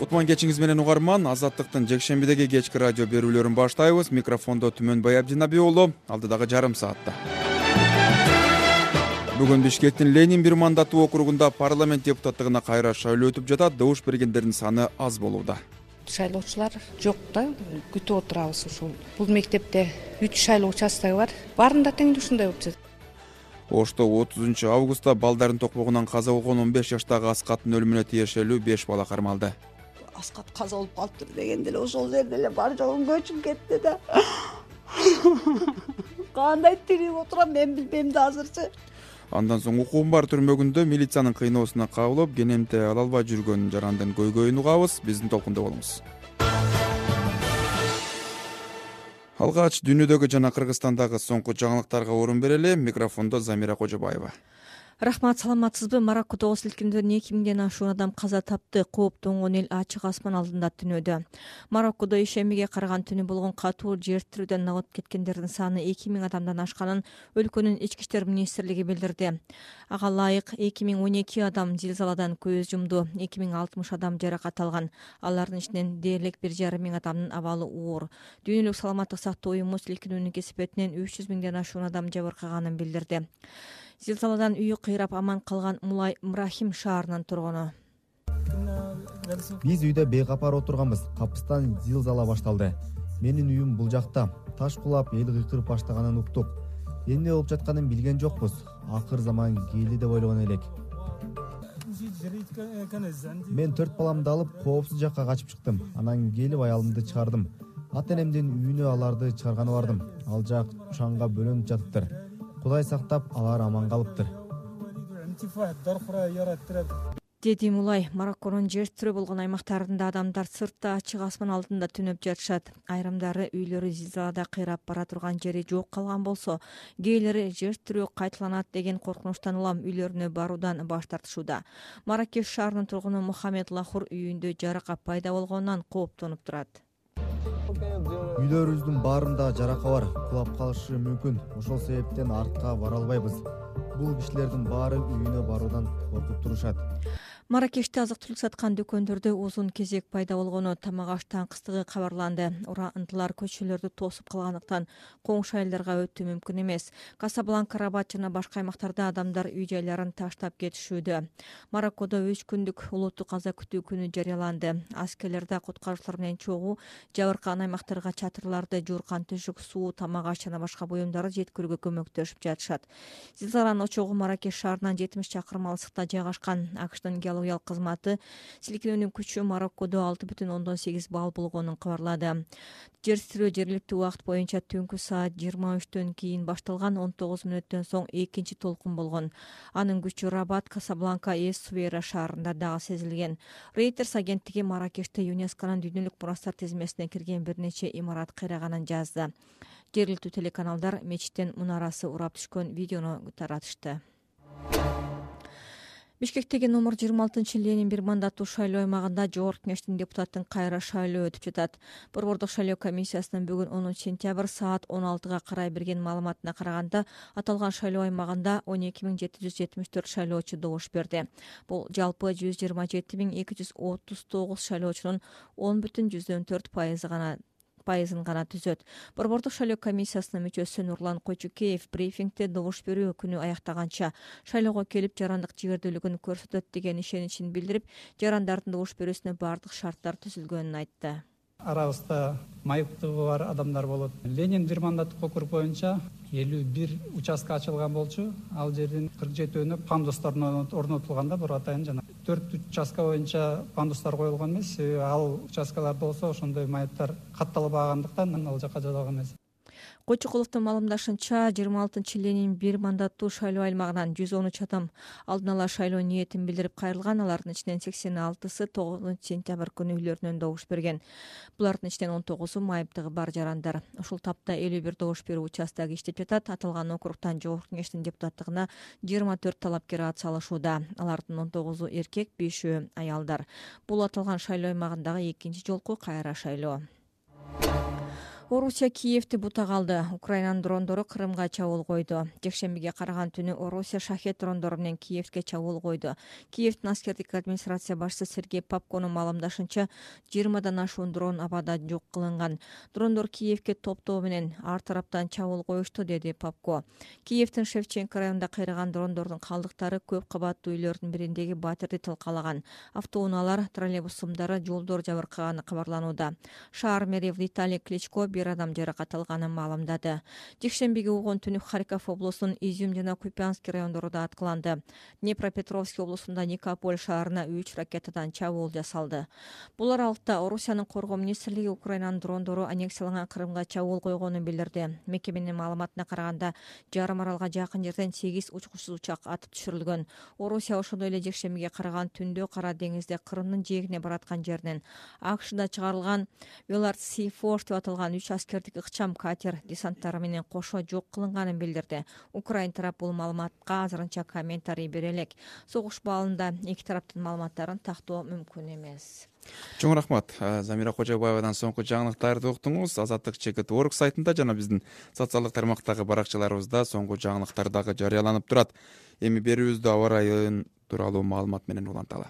Кутман кечиңиз менен угарман. Азаттыктын жекшембидеги кечки радио берүүлөрүн баштайбыз. Микрофондо Түмөнбай Абдинаби уулу. Алдыдагы жарым саатта. Бүгүн Бишкектин Ленин бир мандаттуу округунда парламент депутаттыгына кайра шайлоо өтүп жатат. Добуш бергендердин саны аз болууда. Шайлоочулар жок да, күтүп отурабыз ушул. Бул мектепте 3 шайлоо участогу бар. Баарында тең ушундай болуп жатат. Ошто 30 августта балдарын токпогунан каза болгон 15 жаштагы Аскаттын өлүмүнө тиешелүү 5 бала кармалды. Аскат каза болуп калыптыр дегенде эле ошол жерде эле бар жогун көчүп кетти да. Кандай тирип отурам мен билбейм да азырчы. Андан соң укугум бар түрмөгүндө милициянын кыйноосуна кабылып, кенемте ала албай жүргөн жарандын көйгөйүн угабыз. Биздин толкунда болуңуз. Алгач дүйнөдөгү жана Кыргызстандагы соңку жаңылыктарга орун берели. Микрофондо Замира Кожобаева. Рахмат, саламатсызбы? Мароккодо силкиндерден 2000ден ашуун адам каза тапты. Кооптонгон эл ачык асман алдында түнөдө. Мароккодо ишембиге караган түнү болгон катуу жер тирүүдөн нагат кеткендердин саны 2000 адамдан ашканын өлкөнүн ички иштер министрлиги билдирди. Ага ылайык 2012 адам зилзаладан көз жумду, 2060 адам жаракат алган. Алардын ичинен дээрлик 1,5 миң адамдын абалы оор. Дүйнөлүк саламаттык сактоо уюму силкинүүнүн кесепетинен 300 миңден ашуун адам жабыркаганын билдирди. Зилзаладан үйү кыйрап аман калган Мулай Мрахим шаарынын тургуну. Биз үйдө бейкапар отурганбыз. Капыстан зилзала башталды. Менин үйүм бул жакта. Таш кулап, эл кыйкырып баштаганын уктук. Эмне болуп жатканын билген жокпуз. Акыр заман келди деп ойлогон элек. Мен 4 баламды алып коопсуз жакка качып чыктым. Анан келип аялымды чыгардым. Ата энемдин үйүнө аларды чыгарганы бардым. Ал жак шаңга бөлөнүп жатыптыр. Кудай сактап, алар аман калыптыр. Деди Мулай. Марокконун жер тирөө болгон аймактарында адамдар сыртта ачык асман алдында түнөп жатышат. Айрымдары үйлөрү зилзалада кыйрап бара турган жери жок калган болсо, кээделери жер тирөө кайталанат деген коркунучтан улам үйлөрүнө баруудан баш тартышууда. Маракеш шаарынын тургуну Мухаммед Лахур үйүндө жаракат пайда болгонунан кооптонуп турат. Үйлөрүбүздүн баарында жарака бар, кулап калышы мүмкүн. Ошол себептен артка бара албайбыз. Бул кишилердин баары үйүнө баруудан коркуп турушат. Маракеште азык-түлүк саткан дүкөндөрдө узун кезек пайда болгону, тамак аш таңкыстыгы кабарланды. Урантылар көчөлөрдү тосуп калгандыктан коңшу айылдарга өтүү мүмкүн эмес. Касабланка, Рабат жана башка аймактарда адамдар үй жайларын таштап кетишүүдө. Мароккодо 3 күндүк улуттук каза күтүү күнү жарыяланды. Аскерлер да куткаруучулар менен чогуу жабыркаган аймактарга чатырларды, жууркан төшөк, суу, тамак аш жана башка буюмдарды жеткирүүгө көмөктөшүп жатышат. Зилзаланын очогу Маракеш шаарынан 70 чакырым алыстыкта жайгашкан. AQShtын геологиялык кызматы силкинүүнүн күчү Мароккодо 6,8 балл болгонун кабарлады. Жер тирөө жергиликтүү убакыт боюнча түнкү саат 23-төн кийин башталган, 19 мүнөттөн соң экинчи толкун болгон. Анын күчү Рабат, Касабланка, Эс-Сувейра шаарында дагы сезилген. Reuters агенттиги Маракеште ЮНЕСКОнун дүйнөлүк мурастар тизмесине кирген бир нече имарат кыйраганын жазды. Жергиликтүү телеканалдар мечиттин мунарасы урап түшкөн видеону таратышты. Бишкектеги номер 26 Ленин бир мандаттуу шайлоо аймагында Жогорку Кеңештин депутаттын кайра шайлоо өтүп жатат. Борбордук шайлоо комиссиясынын бүгүн 10 сентябрь саат 16-га карай берген маалыматына караганда, аталган шайлоо аймагында 12774 шайлоочу добуш берди. Бул жалпы 127239 шайлоочунун 10,4% гана түзөт. Борбордук шайлоо комиссиясынын мүчөсү Нурлан Койчукеев брифингде добуш берүү күнү аяктаганча шайлоого келип жарандык жигердүүлүгүн көрсөтөт деген ишеничин билдирип, жарандардын добуш берүүсүнө бардык шарттар түзүлгөнүн айтты. Арабызда майыптыгы бар адамдар болот. Ленин бир мандаттык округ боюнча 51 участка ачылган болчу. Ал жердин 47-өөнө пандустар орнотулганда бур атайын жана 4 участка боюнча пандустар коюлган эмес. Ал участкаларда болсо ошондой майыптар катталбагандыктан ал жака жайылган эмес. Койчукуловдун маалымдашынча 26 Ленин бир мандаттуу шайлоо аймагынан 113 адам алдын ала шайлоо ниетин билдирип кайрылган. Алардын ичинен 86-сы 9 сентябрь күнү үйлөрүнөн добуш берген. Булардын ичинен 19-у майыптыгы бар жарандар. Ушул тапта 51 добуш берүү участогу иштеп жатат. Аталган округтан Жогорку Кеңештин депутаттыгына 24 талапкер ат салышууда. Алардын 19-у эркек, 5-өө аялдар. Бул аталган шайлоо аймагындагы экинчи жолку кайра шайлоо. Орусия Киевти бута калды. Украинанын дрондору Крымга чабуул койду. Жекшембиге караган түнү Орусия шахет дрондору менен Киевке чабуул койду. Киевдин аскердик администрация башчысы Сергей Попконун маалымдашынча 20дан ашуун дрон абада жок кылынган. Дрондор Киевке топтоо менен ар тараптан чабуул коюшту, деди Попко. Киевдин Шевченко районунда кыйраган дрондордун калдыктары көп кабаттуу үйлөрдүн бириндеги батирди тылкалаган. Автоунаалар, троллейбус сымдары, жолдор жабыркаганы кабарланууда. Шаар мэри Виталий Кличко бир адам жаракат алганын маалымдады. Жекшембиге угун түнү Харьков облусунун Изюм жана Купянский райондорунда аткыланды. Днепропетровский облусунда Никополь шаарына 3 ракетадан чабуул жасалды. Бул аралыкта Орусиянын коргоо министрлиги Украинанын дрондору аннексияланган Крымга чабуул койгонун билдирди. Мекеменин маалыматына караганда, жарым аралга жакын жерден 8 учкучсуз учак атып түшүрүлгөн. Орусия ошондой эле жекшембиге караган түндө Кара деңизде Крымдын жээгине бараткан жеринен АКШда чыгарылган Велард Сифош деп аталган 3 аскердик ыкчам катер десанттары менен кошо жок кылынганын билдирди. Украин тарап бул маалыматка азырынча комментарий бере элек. Согуш баалында эки тараптын маалыматтарын тактоо мүмкүн эмес. Чоң рахмат. Замира Кожобаевадан соңку жаңылыктарды уктуңуз. Азаттык ЧКТ.org сайтында жана биздин социалдык тармактагы баракчаларыбызда соңку жаңылыктар дагы жарыяланып турат. Эми берүүбүздү аба райын тууралуу маалымат менен уланталы.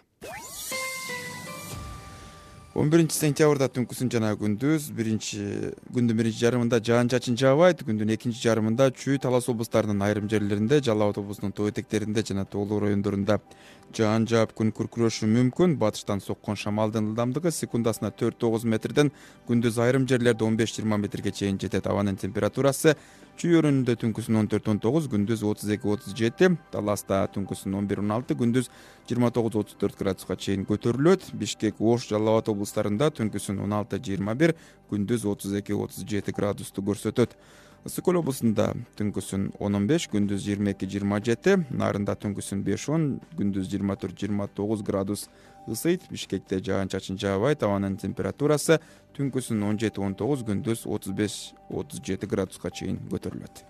11 сентябрда түнкүсүн жана күндүз күндүн биринчи жарымында жаан чачын жаабайт, күндүн экинчи жарымында Чүй, Талас облустарынын айрым жерлеринде, Жалал Абад облусунун тоо этектеринде жана тоолуу райондорунда жаан жаап күн күркүрөшү мүмкүн. Батыштан соккон шамалдын ылдамдыгы секундасына 4-9 метрден, күндүз айрым жерлерде 15-20 метрге чейин жетет. Абанын температурасы Чүй өрүнүндө түнкүсүн 14-19, күндүз 32-37, Таласта түнкүсүн 11-16, күндүз 29-34 градуска чейин көтөрүлөт. Бишкек, Ош, Жалал Абад облустарында түнкүсүн 16-21, күндүз 32-37 градусту көрсөтөт. Ысык Көл облусунда түнкүсүн 15, күндүз 22-27, Нарында түнкүсүн 5-10, күндүз 24-29 градус ысыйт. Бишкекте жаан чачын жаабайт, абанын температурасы түнкүсүн 17-19, күндүз 35-37 градуска чейин көтөрүлөт.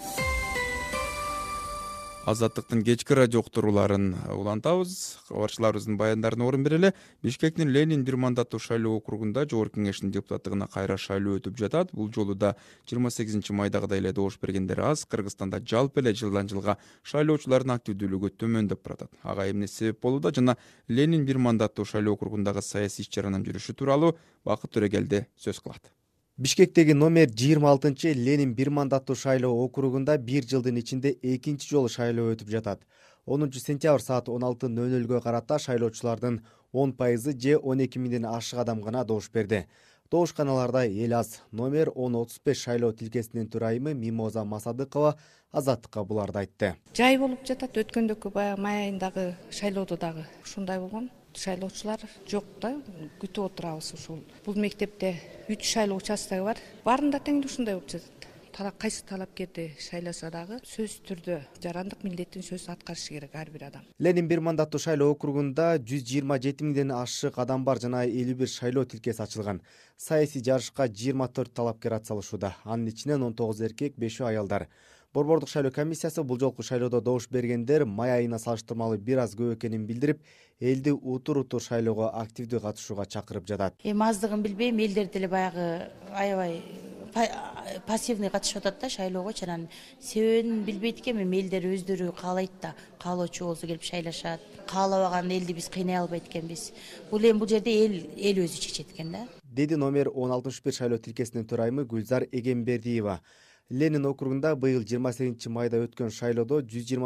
Азаттыктын кечки радио уктурууларын улантабыз. Кабарчыларыбыздын баяндарына орун берели. Бишкектин Ленин бир мандаттуу шайлоо округунда жогорку кеңештин депутаттыгына кайра шайлоо өтүп жатат. Бул жолу да 28 майдагыдай эле добуш бергендер аз. Кыргызстанда жалпы эле жылдан жылга шайлоочулардын активдүүлүгү төмөндөп баратат. Ага эмне себеп болууда жана Ленин бир мандаттуу шайлоо округундагы саясий иш-чаранын жүрүшү тууралуу Бакыт Төрөгелди сөз кылат. Бишкектеги номер 26 Ленин бир мандаттуу шайлоо округунда 1 жылдын ичинде экинчи жолу шайлоо өтүп жатат. 10 сентябрь саат 16:00 карата шайлоочулардын 10% же 12 миңден ашык адам гана добуш берди. Добушканаларда эл аз. Номер 1035 шайлоо тилкесинин төрайымы Мимоза Масадыкова Азаттыкка буларды айтты. Жай болуп жатат, өткөндөгү баягы май айындагы шайлоодо дагы ушундай болгон. Шайлоочулар жок да, күтүп отурабыз ушул. Бул мектепте 3 шайлоо участогу бар. Баарында тең ушундай болуп жатат. Кайсы талапкерди шайласа дагы сөз түрдө жарандык милдеттин сөзүн аткарышы керек ар бир адам. Ленин бир мандаттуу шайлоо округунда 127 миңден ашык адам бар жана 51 шайлоо тилкеси ачылган. Саясий жарышка 24 талапкер атсалышууда. Анын ичинен 19 эркек, 5 аялдар. Борбордук шайлоо комиссиясы бул жолку шайлоодо добуш бергендер май айына салыштырмалуу бир аз көп экенин билдирип, элди утур шайлоого активдүү катышууга чакырып жатат. Аздыгын билбейм, элдер деле баягы аябай пассивный катышып атат да шайлоого. Анан себебин билбейт экенмин, элдер өздөрү каалайт да, каалоочу болсо келип шайлашат. Каалабаган элди биз кыйнай албайт экенбиз. Бул эми бул жерде эл өзү чечет экен да. Деди номер 1061 шайлоо тилкесинин төрайымы Гүлзар Эгембердиева. Ленин округунда быйыл 28 майда өткөн шайлоодо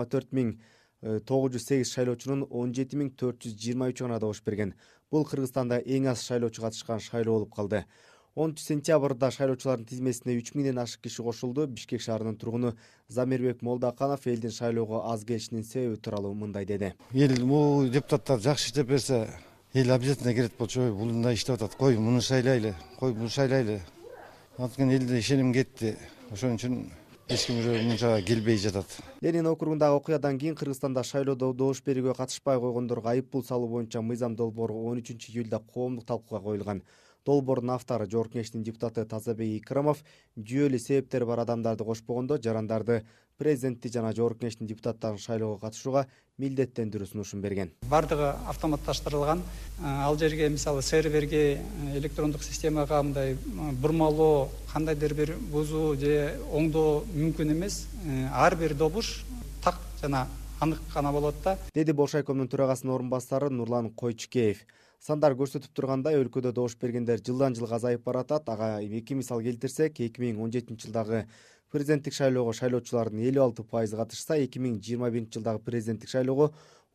124.908 шайлоочунун 17.423 гана добуш берген. Бул Кыргызстанда эң аз шайлоочу катышкан шайлоо болуп калды. 10 сентябрда шайлоочулардын тизмесине 3 миңден ашык киши кошулду. Бишкек шаарынын тургуну Замирбек Молдаканов элдин шайлоого аз келишинин себеби тууралуу мындай деди. Эл бул депутаттар жакшы иштеп берсе, эл обязательно келет болчу. Бул мындай иштеп атат. Кой муну шайлайлы, кой бул шайлайлы. Анткени элде ишеним кетти. Ошон үчүн эч ким мынча келбей жатат. Ленин округундагы окуядан кийин Кыргызстанда шайлоодо добуш берүүгө катышпай койгондорго айып пул салуу боюнча мыйзам долбоору 13 июлда коомдук талкууга коюлган. Долбоордун автору Жогорку Кеңештин депутаты Тазабек Икрамов жүйөлүү себептери бар адамдарды кошпогондо жарандарды президентти жана Жогорку Кеңештин депутаттарын шайлоого катышууга милдеттендирүү сунушун берген. Бардыгы автоматташтырылган. Ал жерге мисалы серверге электрондук системага мындай бурмалоо, кандайдыр бир бузуу же оңдоо мүмкүн эмес. Ар бир добуш так жана анык гана болот да, деди Болшайкомдун төрагасынын орун басары Нурлан Койчукеев. Сандар көрсөтүп тургандай, өлкөдө добуш бергендер жылдан жылга азайып баратат. Ага эки мисал келтирсек, 2017 жылдагы президенттик шайлоого шайлоочулардын 56% катышса, 2021 жылдагы президенттик шайлоого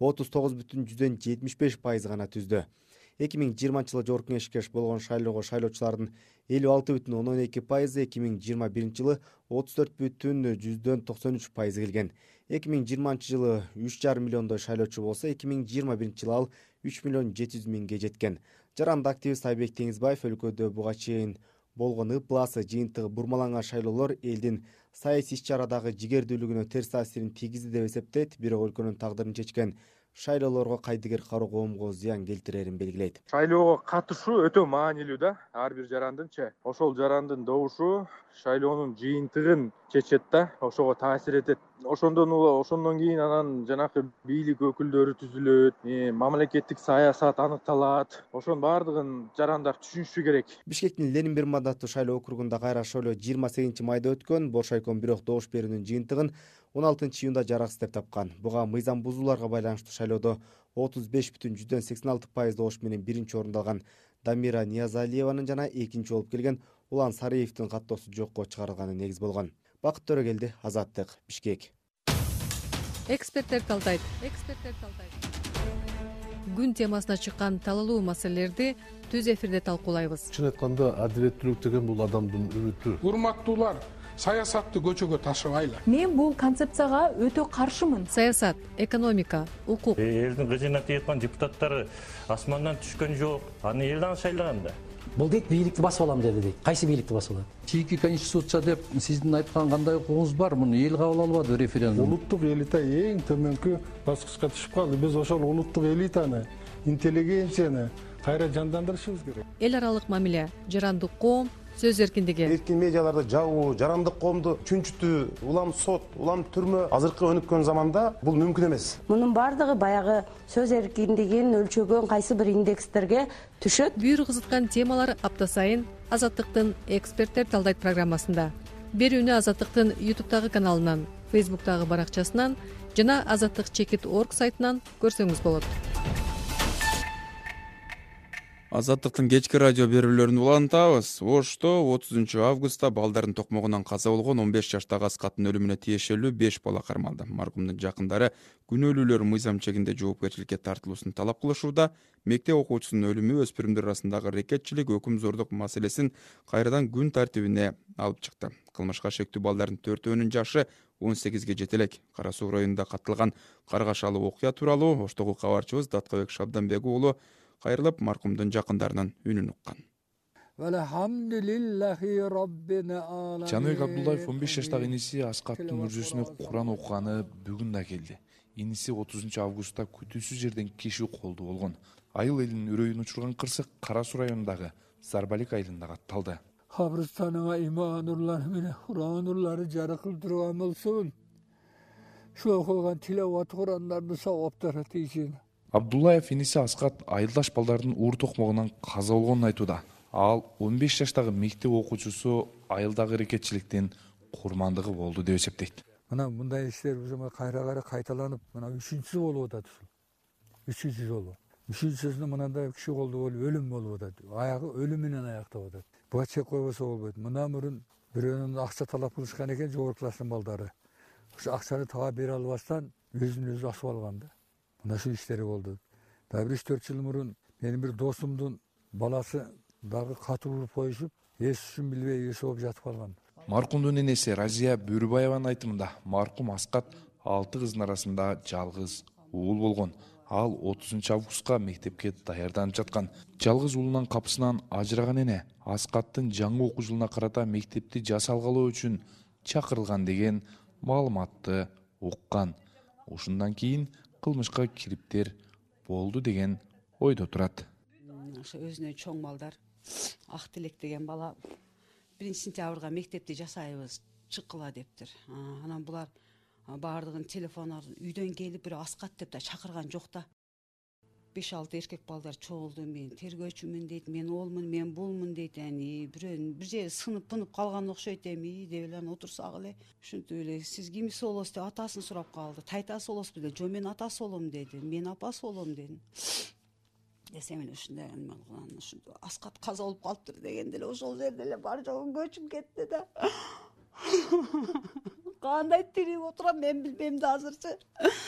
39,75% гана түздү. 2020 жылы Жогорку Кеңешке болгон шайлоого шайлоочулардын 56,12%, 2021 жылы 34,93% келген. 2020 жылы 3,5 миллиондой шайлоочу болсо, 2021 жылы ал 3,700,000 жеткен. Жаранды активист Айбек Теңизбаев өлкөдө буга чейин болгон ыпласы, жыйынтыгы бурмаланган шайлоолор элдин саясий иш-чарадагы жигердүүлүгүнө терс таасирин тийгизди деп эсептейт. Бирок өлкөнүн тагдырын чечкен шайлоолорго кайдыгер кароо коомго зыян келтирерин белгилейт. Шайлоого катышуу өтө маанилүү да, ар бир жарандынча. Ошол жарандын добушу шайлоонун жыйынтыгын чечет да, ошого таасир этет. Ошондон кийин анан жанакы бийлик өкүлдөрү түзүлөт, мамлекеттик саясат аныкталат. Ошонун баардыгын жарандар түшүнүшү керек. Бишкектин Ленин бир мандаттуу шайлоо округунда кайра шайлоо 28 майда өткөн. Болшайком бирок добуш берүүнүн жыйынтыгын 16 июнда жараксыз деп тапкан. Буга мыйзам бузууларга байланыштуу шайлоодо 35,86% добуш менен биринчи орунду алган Дамира Ниязалиеванын жана экинчи болуп келген Улан Сариевдин каттоосу жокко чыгарылганы негиз болгон. Бакыт Төрөгелди, Азаттык, Бишкек. Эксперттер талдайт. Күн темасына чыккан талалуу маселелерди түз эфирде талкуулайбыз. Чын айтканда, адилеттүүлүк деген бул адамдын үмүтү. Урматтуулар, саясатты көчөгө ташыбайлы. Мен бул концепцияга өтө каршымын. Саясат, экономика, укук. Элдин кызына тийеткан депутаттары асмандан түшкөн жок. Аны элден шайлaganda. Бул дейт бийликти басып алам деди дейт. Кайсы бийликти басып алат? Чийки конституция деп сиздин айткан кандай укугуңуз бар? Муну эл кабыл албады референдум. Улуттук элита эң төмөнкү баскычка түшүп калды. Биз ошол улуттук элитаны, интеллигенцияны кайра жандандырышыбыз керек. Эл аралык мамиле, жарандык коом, сөз эркиндиги. Эркин медиаларда жабуу, жарандык коомду чүнчүтүү, улам сот, улам түрмө азыркы өнүккөн заманда бул мүмкүн эмес. Мунун бардыгы баягы сөз эркиндигин өлчөгөн кайсы бир индекстерге түшөт. Бүйүр кызыткан темалар апта сайын Азаттыктын эксперттер талдайт программасында. Берүүнү Азаттыктын YouTube'тагы каналынан, Facebook'тагы баракчасынан жана azattik.org сайтынан көрсөңүз болот. Азаттыктын кечки радио берүүлөрүн улантабыз. Ошто 30 августта балдардын токмогунан каза болгон 15 жаштагы Аскаттын өлүмүнө тиешелүү 5 бала кармалды. Маркумдун жакындары күнөөлүүлөр мыйзам чегинде жоопкерчиликке тартылуусун талап кылышууда. Мектеп окуучусунун өлүмү өспүрүмдөр арасындагы рекетчилик, өкүм зордук маселесин кайрадан күн тартибине алып чыкты. Кылмышка шектүү балдардын 4-өөнүн жашы 18ге жете элек. Кара Суу районунда катталган каргашалуу окуя тууралуу Оштогу кабарчыбыз Даткабек Шабданбек уулу кайрылып маркумдун жакындарынын үнүн уккан. Жаныбек Абдуллаев 15 жаштагы иниси Аскаттын мүрзөсүнө Куран окуганы бүгүн да келди. Иниси 30 августта күтүүсүз жерден киши колду болгон. Айыл элинин үрөйүн учурган кырсык Кара Суу районундагы Зарбалик айылында катталды. Кабырстаныңа иман нурлары менен Куран нурлары жаркылып турган болсун. Şu окулган тилават Курандарды саваптары тийсин. Абдуллаев иниси Аскат айылдаш балдардын уур токмогунан каза болгонун айтууда. Ал 15 жаштагы мектеп окуучусу айылдагы рекетчиликтин курмандыгы болду деп эсептейт. Мына мындай иштер бизге кайра кайталанып, мына 3-сү болуп атат ушул. 3-сү жолу. 3-сүсүндө мындай киши колду болуп өлүм болуп атат. Аягы өлүм менен аяктап атат. Буга чек койбосо болбойт. Мына мурун бирөөнүн акча талап кылышкан экен жогорку класстын балдары. Ошо акчаны таба бере албастан өзүн өзү асып алган да. Мына şu иштери болду. Дагы 3-4 жыл мурун менин бир досумдун баласы дагы катуу уруп коюшуп, эсүн билбей эс болуп жатып калган. Маркумдун энеси Разия Бөрүбаеванын айтымында маркум Аскат 6 кыздын арасында жалгыз уул болгон. Ал 30 августка мектепке даярданып жаткан. Жалгыз уулунун капысынан ажыраган эне Аскаттын жаңы окуу жылына карата мектепти жасалгалоо үчүн чакырылган деген маалыматты уккан. Ушундан кийин кылмышка кириптер болду деген ойдо турат. Өзүнө чоң балдар Ак Тилек деген бала 1-сентябрга мектепти жасайбыз чыккыла дептир. Анан булар баардыгын телефону үйдөн келип бирөө Аскат деп да чакырган жок да. 5-6 эркек балдар чогулду, мен тергөөчүмүн дейт, мен олмун, мен булмун дейт. Бирөө бир жери сынып калган окшойт деп эле анан отурсак эле. Ушинтип эле сиз кимиси болосуз деп атасын сурап калды. Тайтасы болосузбу деп, жок мен атасы болом деди. Мен апасы болом дедим. Десем эле ушундай анан ушинтип Аскат каза болуп калыптыр дегенде эле ошол жерде эле бар жогу көчүп кетти да. Кандай тирип отурам мен билбейм да азырчы.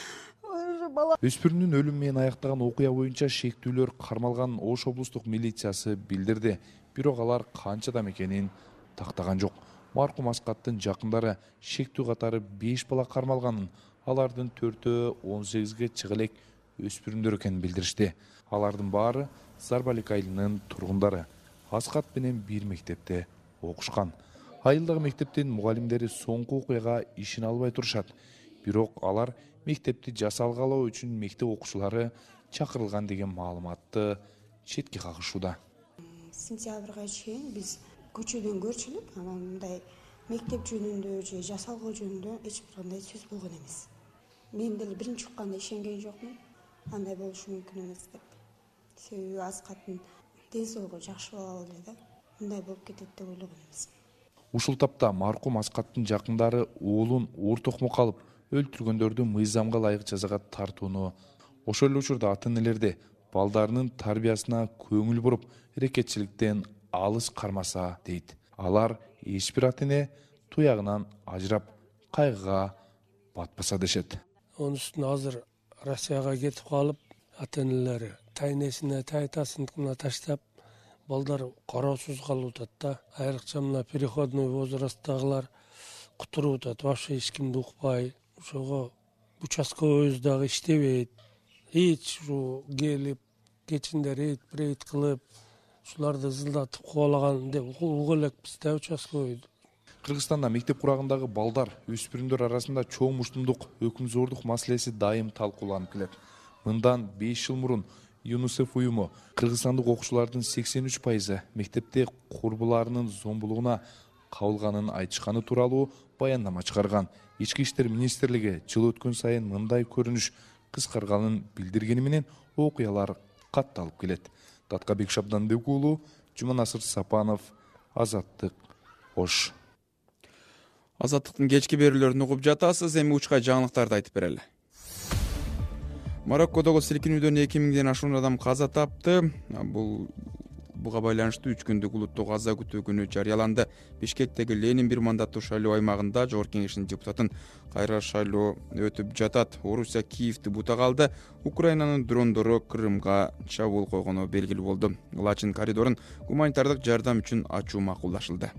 Өспүрүмдүн өлүмү менен аяктаган окуя боюнча шектүүлөр кармалганын Ош облустук милициясы билдирди. Бирок алар канчадан экенин тактаган жок. Маркум Аскаттын жакындары шектүү катары 5 бала кармалганын, алардын 4-өө 18ге чыга элек өспүрүмдөр экенин билдиришти. Алардын баары Зарбалик айылынын тургундары. Аскат менен бир мектепте окушкан. Айылдагы мектептин мугалимдери соңку окуяга ишене албай турушат. Бирок алар мектепти жасалгалоо үчүн мектеп окуучулары чакырылган деген маалыматты четке кагышууда. Сентябрга чейин биз көчөдөн көрчүлүк, анан мындай мектеп жөнүндө же жасалгоо жөнүндө эч бир кандай сөз болгон эмес. Мен деле биринчи укканда ишенген жокмун. Андай болушу мүмкүн эмес деп. Себеби Аскаттын ден соолугу жакшы боло эле да. Мындай болуп кетет деп ойлогон эмесмин. Ушул тапта маркум Аскаттын жакындары уулун оор токмокко алып, өлтүргөндөрдү мыйзамга ылайык жазага тартууну, ошол эле учурда ата-энелерди балдарынын тарбиясына көңүл буруп, эрекетчиликтен алыс кармаса дейт. Алар эч бир ата-эне туягынан ажырап, кайгыга батпаса дешет. Онун үстүнө азыр Россияга кетип калып, ата-энелери тайнесине, тайтасына таштап, балдар кароосуз калып атат да. Айрыкча мына переходной возрасттагылар кутуруп атат, вообще эч кимди укпай. Ошого участковойбуз дагы иштебейт. Эч ушу келип, кечинде рейд кылып, ушуларды ызылдатып кубалаган деп угуп элекпиз да участковойду. Кыргызстанда мектеп курагындагы балдар, өспүрүмдөр арасында чоң муштумдук, өкүмзордук маселеси дайым талкууланып келет. Мындан 5 жыл мурун ЮНИСЕФ уюму кыргызстандык окуучулардын 83% мектепте курбуларынын зомбулугуна кабылганын айтышканы тууралуу баяндама чыгарган. Ички иштер министрлиги жыл өткөн сайын мындай көрүнүш кыскарганын билдиргени менен окуялар катталып келет. Таткабек Шабдандык уулу, Жуманасыр Сапанов, Азаттык, Ош. Азаттыктын кечки берүүлөрүн угуп жатасыз, эми учка жаңылыктарды айтып берели. Мароккодогу силкинүүдөн 2000ден ашуун адам каза тапты. Буга байланыштуу 3 күндүк улуттук аза күтүү күнү жарыяланды. Бишкектеги Ленин бир мандаттуу шайлоо аймагында Жогорку Кеңештин депутатын кайра шайлоо өтүп жатат. Орусия Киевди бутага алды. Украинанын дрондору Крымга чабуул койгону белгилүү болду. Лачин коридорун гуманитардык жардам үчүн ачуу макулдашылды.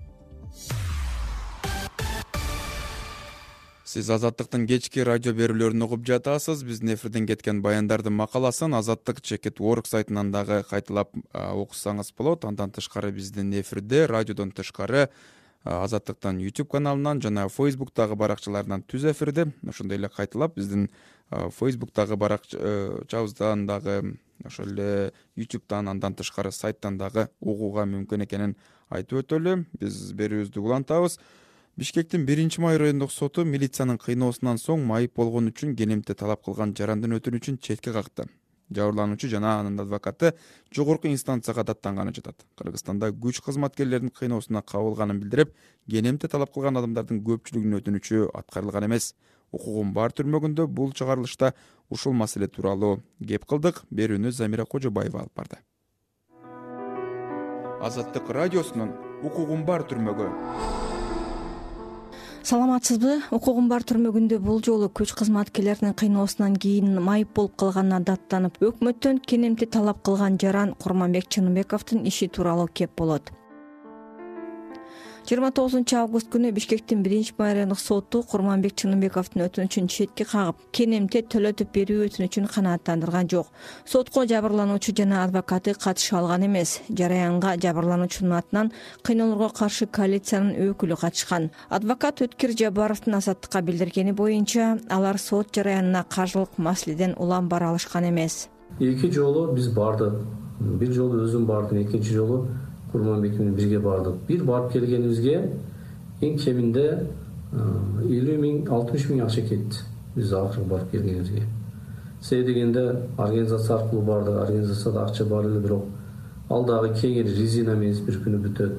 Сиз Азаттыктын кечки радио берүүлөрүн угуп жатасыз. Биздин эфирден кеткен баяндардын макаласын Azattik.org сайтынан дагы кайталап окусаңыз болот. Андан тышкары биздин эфирде радиодон тышкары Азаттыктын YouTube каналынан жана Facebook'тагы баракчаларынан түз эфирде. Ошондой эле кайталап биздин Facebook'тагы баракчабыздан дагы, ошол эле YouTube'дан, андан тышкары сайттан дагы угууга мүмкүн экенин айтып өтөлү. Биз берүүбүздү улантабыз. Бишкектин 1-май райондук соту милициянын кыйноосунан соң майып болгон үчүн кенемте талап кылган жарандын өтүнүчүн четке какты. Жабырлануучу жана анын адвокаты жогорку инстанцияга даттанганы жатат. Кыргызстанда күч кызматкерлеринин кыйноосуна кабылганын билдирип, кенемте талап кылган адамдардын көпчүлүгүнүн өтүнүчү аткарылган эмес. Укугум бар түрмөгүндө бул чыгарылышта ушул маселе тууралуу кеп кылдык. Берүүнү Замира Кожобаева алып барды. Азаттык радиосунун укугум бар түрмөгү. Саламатсызбы? Укугум бар түрмөгүндө бул жолу күч кызматкерлеринин кыйноосунан кийин майып болуп калганына даттанып, өкмөттөн кенемте талап кылган жаран Курманбек Чыныбековдун иши тууралуу кеп болот. 29 август күнү Бишкектин 1-май райондук соту Курманбек Чыныбековдун өтүнүчүн четке кагып, кенемте төлөтүп берүү өтүнүчүн канааттандырган жок. Сотко жабырлануучу жана адвокаты катыша алган эмес. Жараянга жабырлануучунун атынан кыйноолорго каршы коалициянын өкүлү катышкан. Адвокат Өткир Жабаровдун Азаттыкка билдиргени боюнча, алар сот жараянына каржылык маселеден улам бара алышкан эмес. Эки жолу биз бардык. Бир жолу өзүм бардым, экинчи жолу Курманбек менен бирге бардык. Бир барып келгенибизге эң кеминде 50 миң, 60 миң акча кетти. Биз акыркы барып келгенибизге. Себеби дегенде организация аркылуу бардык, организацияда акча бар эле, бирок ал дагы кеңири резина эмес, бир күнү бүтөт.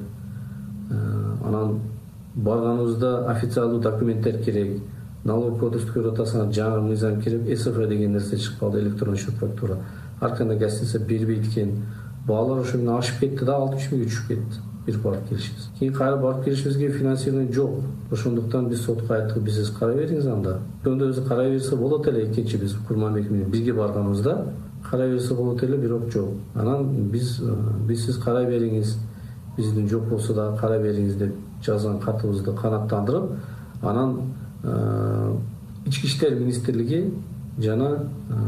Анан барганыбызда официалдуу документтер керек. Налог кодекстин ротасына жаңы мыйзам кирип, СФ деген нерсе чыгып калды, электронный счет фактура. Арканда гостиница бербейт экен. Баалар ошо менен ашып кетти да 60 миңге түшүп кетти. Бир барып келишибиз. Кийин кайра барып келишибизге финансирование жок. Ошондуктан биз сотко айттык, биз карай бериңиз анда. Ошондо өзү карай берсе болот эле, экинчи биз Курманбек менен бирге барганыбызда карай берсе болот эле, бирок жок. Анан биз сиз карай бериңиз, биздин жок болсо да карай бериңиз деп жазган катыбызды канааттандырып, анан Ички иштер министрлиги жана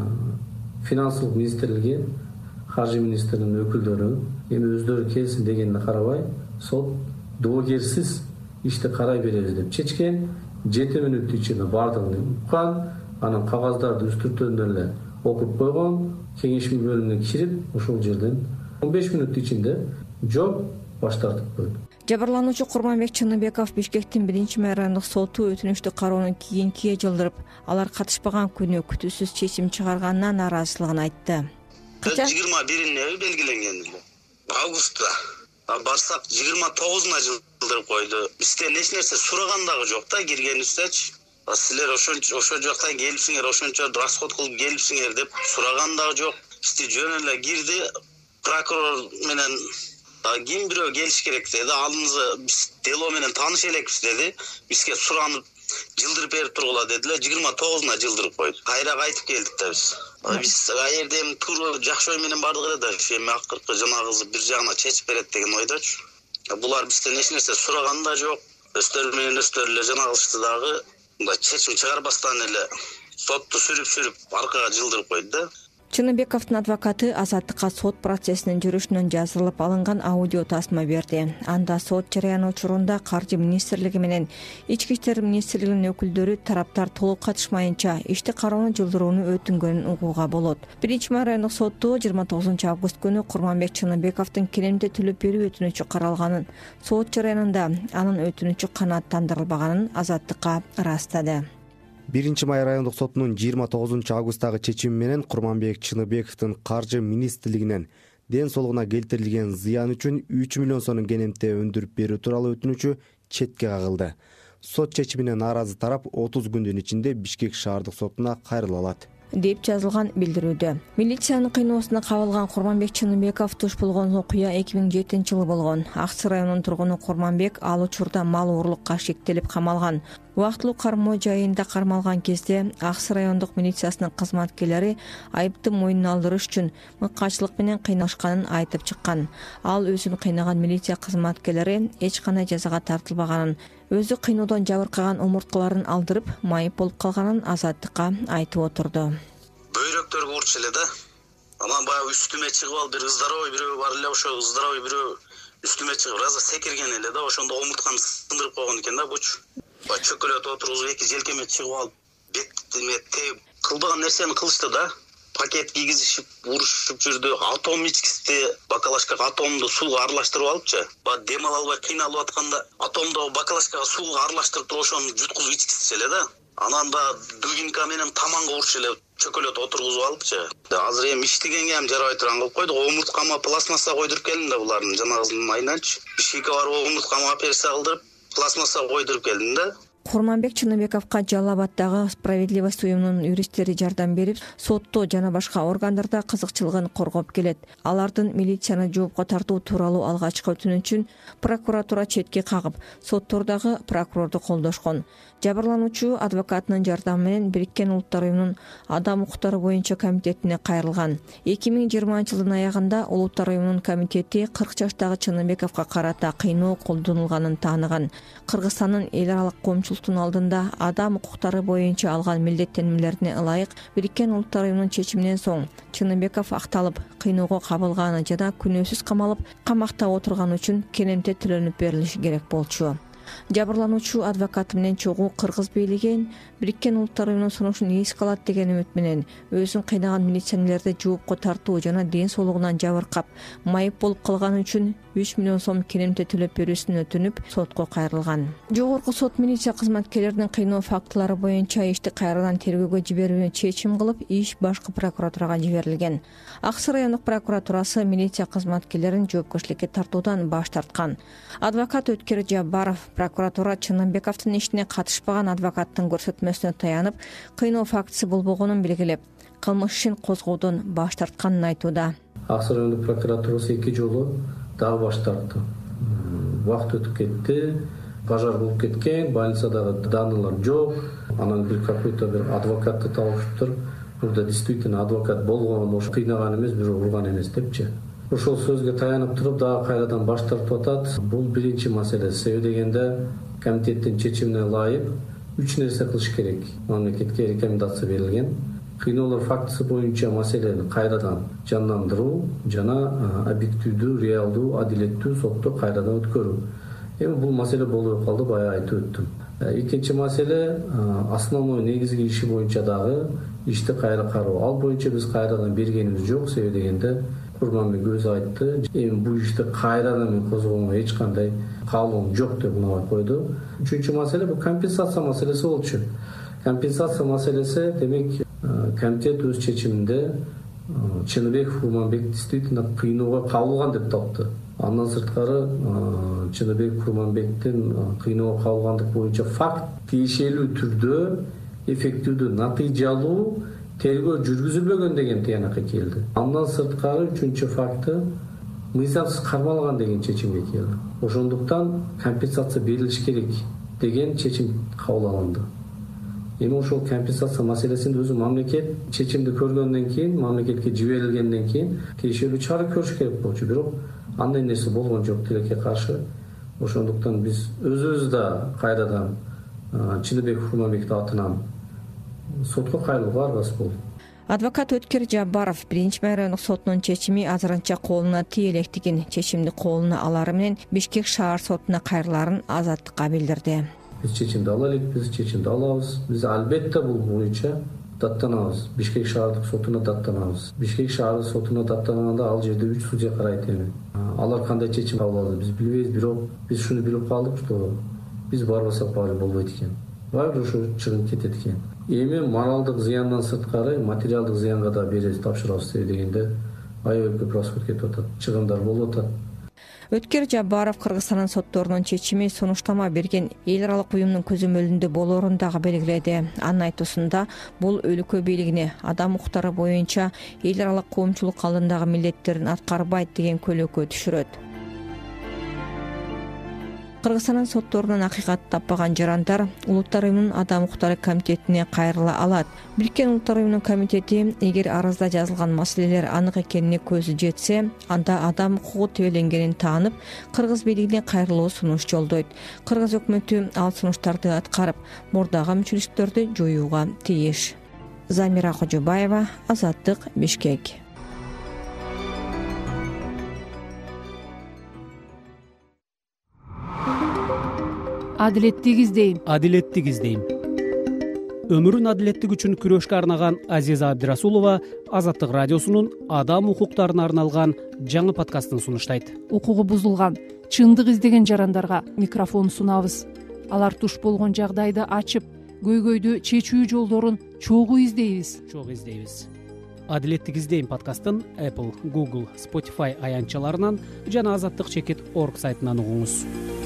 финансылык министрлиги, каржы министринин өкүлдөрү эми өздөрү келсин дегенине карабай, сот доогерсиз ишти карай беребиз деп чечкен. 7 мүнөт ичинде бардыгын уккан, анан кагаздарды үстүртөн эле окуп койгон, кеңешме бөлүмүнө кирип, ошол жерден 15 мүнөт ичинде жооп баш тартып койду. Жабырлануучу Курманбек Чыныбеков Бишкектин 1 райондук соту өтүнүчтү кароону кийинкиге жылдырып, алар катышпаган күнү күтүүсүз чечим чыгарганына нааразычылыгын айтты. 21-ине белгиленген эле. Августта барсак 29-уна жылдырып койду. Бизден эч нерсе сураган дагы жок да, киргенибиздечи. Силер ошо жактан келипсиңер, ошончо расход кылып келипсиңер деп сураган дагы жок. Бизди жөн эле кирди, прокурор менен ким бирөө келиш керек деди. Алыңызды биз дело менен тааныш элекпиз деди. Бизге суранып жылдырып берип тургула дедилер. 29-уна жылдырып койду. Кайра кайтып келдик да биз. Биз аердем тур жакшы ой менен бардык эле да, эми акыркы жанагысы бир жагына чечип берет деген ойдочу. Булар бизден эч нерсе сураган да жок. Өздөрү менен өздөрү эле жанагылышты дагы мындай чечим чыгарбастан эле сотту сүрүп аркага жылдырып койду да. Чыныбековдун адвокаты Азаттыкка сот процессинин жүрүшүнөн жазылып алынган аудио тасма берди. Анда сот жарыяны учурунда Каржы министрлиги менен Ички иштер министрлигинин өкүлдөрү тараптар толук катышмайынча ишти кароону жылдырууну өтүнгөнүн угууга болот. 1 райондук сотто 29 август күнү Курманбек Чыныбековдун келемде төлөп берүү өтүнүчү каралганын, сот жарыянында анын өтүнүчү канааттандырылбаганын Азаттыкка ырастады. 1 май райондук сотунун 29 августтагы чечими менен Курманбек Чыныбековдун Каржы министрлигинен ден соолугуна келтирилген зыян үчүн 3 миллион сомдон кенемте өндүрүп берүү тууралуу өтүнүчү четке кагылды. Сот чечимине нааразы тарап 30 күндүн ичинде Бишкек шаардык сотуна кайрыла алат деп жазылган билдирүүдө. Милициянын кыйноосуна кабылган Курманбек Чыныбеков туш болгон окуя 2007-жылы болгон. Аксы районунун тургуну Курманбек ал учурда мал оорлукка шектелип камалган. Убактылуу кармоо жайында кармалган кезде Аксы райондук милициясынын кызматкерлери айыпты мойнуна алдырыш үчүн мыккачылык менен кыйналышканын айтып чыккан. Ал өзүн кыйнаган милиция кызматкерлери эч кандай жазага тартылбаганын, өзү кыйноодон жабыркаган омурткаларын алдырып, майып болуп калганын Азаттыкка айтып отурду. Бөйрөктөргө урчу эле да. Анан баягы үстүмө чыгып алып, бир ыздоровый бирөө бар эле, ошо ыздоровый бирөө үстүмө чыгып раза секирген эле да, ошондо омуртканы сындырып койгон экен да бучу. Чөкөлөт отургузуп эки желкеме чыгып алып, бетиме тееп кылбаган нерсени кылышты да. Пакет кийгизишип, урушуп жүрдү. Атом ичкисти, бакалашкага атомду сууга аралаштырып алыпчы. Дем ала албай кыйналып атканда атомду бакалашкага сууга аралаштырып туруп ошону жуткузуп ичкизчү эле да. Анан дубинка менен таманга урчу эле чөкөлөт отургузуп алыпчы. Азыр эми иштегенге ham жарабай турган кылып койдук. Омурткама пластмасса койдуруп келдим да булардын жанагысынын майынанчы. Бишкекке барып омурткама операция кылдырып, пластмасса койдуруп келдим да. Курманбек Чыныбековго Жалал Абаддагы Справедливость уюмунун юристтери жардам берип, сотто жана башка органдарда кызыкчылыгын коргоп келет. Алардын милицияны жоопко тартуу тууралуу алгачкы өтүнүчүн прокуратура четке кагып, соттордогу прокурорду колдошкон. Жабырлануучу адвокатынын жардамы менен Бириккен Улуттар уюмунун адам укуктары боюнча комитетине кайрылган. 2020-жылдын аягында Улуттар уюмунун комитети 40 жаштагы Чыныбековго карата кыйноо колдонулганын тааныган. Кыргызстандын эл аралык коомчулуктун алдында адам укуктары боюнча алган милдеттенмелерине ылайык Бириккен Улуттар уюмунун чечиминен соң Чыныбеков акталып, кыйноого кабылганы жана күнөөсүз камалып, камакта отурганы үчүн кенемте төлөнүп берилиши керек болчу. Жабырлануучу адвокаты менен чогуу кыргыз бийлиги Бириккен Улуттар уюмунун сунушун эске алат деген үмүт менен өзүн кыйнаган милиционерлерди жоопко тартуу жана ден соолугунан жабыркап, майып болуп калганы үчүн 3 миллион сом керемте төлөп берүүсүн өтүнүп сотко кайрылган. Жогорку сот милиция кызматкерлеринин кыйноо фактылары боюнча ишти кайрадан тергөөгө жиберүүнү чечим кылып, иш башкы прокуратурага жиберилген. Аксы райондук прокуратурасы милиция кызматкерлерин жоопкерчиликке тартуудан баш тарткан. Адвокат Өткөр Жабаров прокуратура Чыныбековдун ишине катышпаган адвокаттын көрсөтмөсүнө таянып, кыйноо фактысы болбогонун белгилеп, кылмыш ишин козгоодон баш тартканын айтууда. Аксы райондук прокуратурасы 2 жолу дагы баш тартты. Убакыт өтүп кетти, пожар болуп кеткен, больницадагы данныйлар жок. Анан какой-то бир адвокатты табышыптыр. Burada действительно адвокат болгон, ошо кыйнаган эмес, бирок урган эмес депчи. Ошол сөзгө таянып туруп дагы кайрадан баш тартып атат. Бул биринчи маселе. Себеби дегенде комитеттин чечимине ылайык 3 нерсе кылыш керек. Мамлекетке рекомендация берилген. Кыйноолор фактысы боюнча маселени кайрадан жандандыруу жана объективдүү, реалдуу, адилеттүү сотто кайрадан өткөрүү. Эми бул маселе болуп калды, баягы айтып өттүм. Экинчи маселе основной негизги иши боюнча дагы ишти кайра кароо. Ал боюнча биз кайрадан бергенибиз жок, себеби дегенде Курманбек өзү айтты. Эми бул ишти кайрадан мен козгогонго эч кандай каалоом жок деп мына койду. Үчүнчү маселе бул компенсация маселеси болчу. Компенсация маселеси демек комитет өз чечиминде Чыныбеков Курманбек действительно кыйноого кабылган деп тапты. Андан сырткары Чыныбеков Курманбектин кыйноого кабылгандык боюнча факт тиешелүү түрдө эффективдүү натыйжалуу тергөө жүргүзүлбөгөн деген тыянакка келди. Андан сырткары үчүнчү факты мыйзамсыз кармалган деген чечимге келди. Ошондуктан компенсация берилиш керек деген чечим кабыл алынды. Эми ошол компенсация маселесинде өзү мамлекет чечимди көргөндөн кийин, мамлекетке жиберилгенден кийин тиешелүү чара көрүш керек болчу. Бирок андай нерсе болгон жок тилекке каршы. Ошондуктан биз өзүбүз да кайрадан Чыныбеков Курманбектин атынан сотко кайрылууга аргасыз болдук. Адвокат Өткөр Жабаров биринчи райондук сотунун чечими азырынча колуна тие электигин, чечимди колуна алары менен Бишкек шаар сотуна кайрыларын Азаттыкка билдирди. Биз чечимди ала элекпиз, чечимди алабыз. Биз албетте бул боюнча даттанабыз. Бишкек шаардык сотуна даттанабыз. Бишкек шаардык сотуна даттанганда ал жерде 3 судья карайт эми. Алар кандай чечим кабыл алды биз билбейбиз, бирок биз шуну билип калдык, что биз барбасак баары болбойт экен. Баары ошо чыгып кетет экен. Эми моралдык зыяндан сырткары материалдык зыянга да беребиз, тапшырабыз дегенде аябай көп расход кетип атат, чыгымдар болуп атат. Өткөр Жабаров Кыргызстандын сотторунун чечими сунуштама берген эл аралык уюмдун көзөмөлүндө болоорун дагы белгиледи. Анын айтуусунда бул өлкө бийлигине адам укуктары боюнча эл аралык коомчулук алдындагы милдеттерин аткарбайт деген көйлөккө түшүрөт. Кыргызстандын сотторунан акыйкат таппаган жарандар Улуттар уюмунун адам укуктары комитетине кайрыла алат. Бириккен Улуттар уюмунун комитети эгер арызда жазылган маселелер анык экенине көзү жетсе, анда адам укугу тебеленгенин таанып, кыргыз бийлигине кайрылуу сунуш жолдойт. Кыргыз өкмөтү ал сунуштарды аткарып, мурдагы мүчүлүктөрдү жоюуга тийиш. Замира Кожобаева, Азаттык, Бишкек. Адилеттик издейм. Адилеттик издейм. Өмүрүн адилеттик үчүн күрөшкө арнаган Азиза Абдирасулова Азаттык радиосунун адам укуктарына арналган жаңы подкастын сунуштайт. Укугу бузулган, чындык издеген жарандарга микрофон сунабыз. Алар туш болгон жагдайды ачып, көйгөйдү чечүү жолдорун чогуу издейбиз. Адилеттик издейм подкастын Apple, Google, Spotify аянтчаларынан жана azattik.org сайтынан угуңуз.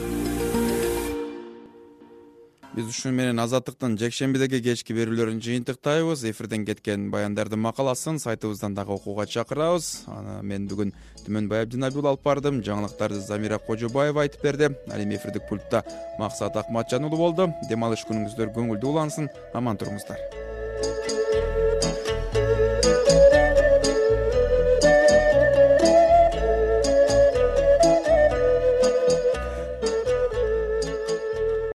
Биз ушун менен Азаттыктын жекшембидеги кечки берүүлөрүн жыйынтыктайбыз. Эфирден кеткен баяндардын макаласын сайтыбыздан дагы окууга чакырабыз. Мен бүгүн Түмөн Байабдин Абдул алып бардым. Жаңылыктарды Замира Кожобаева айтып берди. Ал эми эфирдик пультта Максат Акматжан уулу болду. Дем алыш күнүңүздөр көңүлдүү улансын. Аман туруңуздар.